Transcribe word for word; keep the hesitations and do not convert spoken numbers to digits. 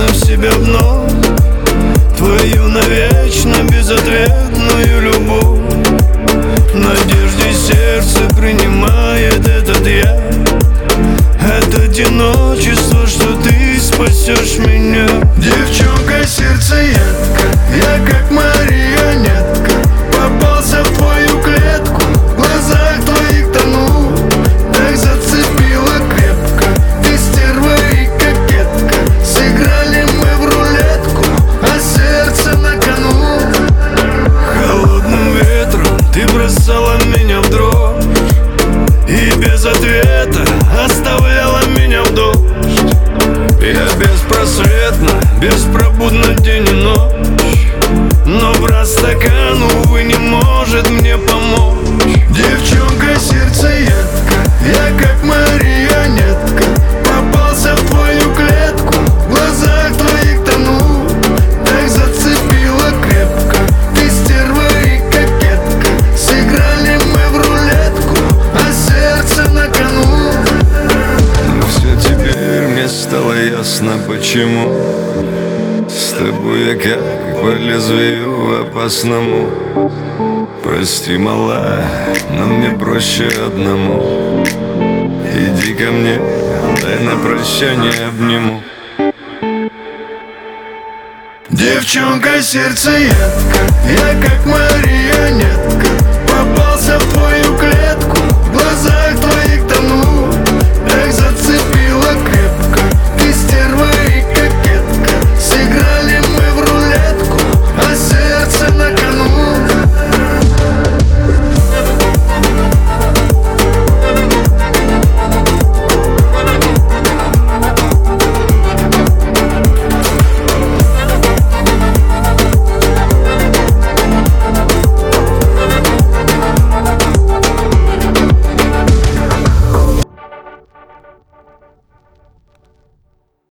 в себя вновь твою навечно безответную любовь. В надежде сердце принимает этот я, это одиночество, что ты спасешь меня. Девчонка, сердцеедка, я как марионетка, попался в твою клетку, в глазах твоих тону, так зацепила крепко. Ты стерва и кокетка, сыграли мы в рулетку, а сердце на кону. Холодным ветром ты бросала меня в дрожь и без ответа оставляла меня в дождь. Я беспросветно, беспробудно день и ночь, но брат стакан, увы, не может мне помочь. Девчонка, сердцеедка, я как марионетка, попался в твою клетку, в глазах твоих тону, так зацепила крепко. Ты стерва и кокетка, сыграли мы в рулетку, а сердце на кону. Но все теперь мне стало ясно, почему с тобой я как по лезвию опасному. Прости, малая, но мне проще одному. Иди ко мне, дай на прощание обниму. Девчонка, сердцеедка, я как марионетка, попался в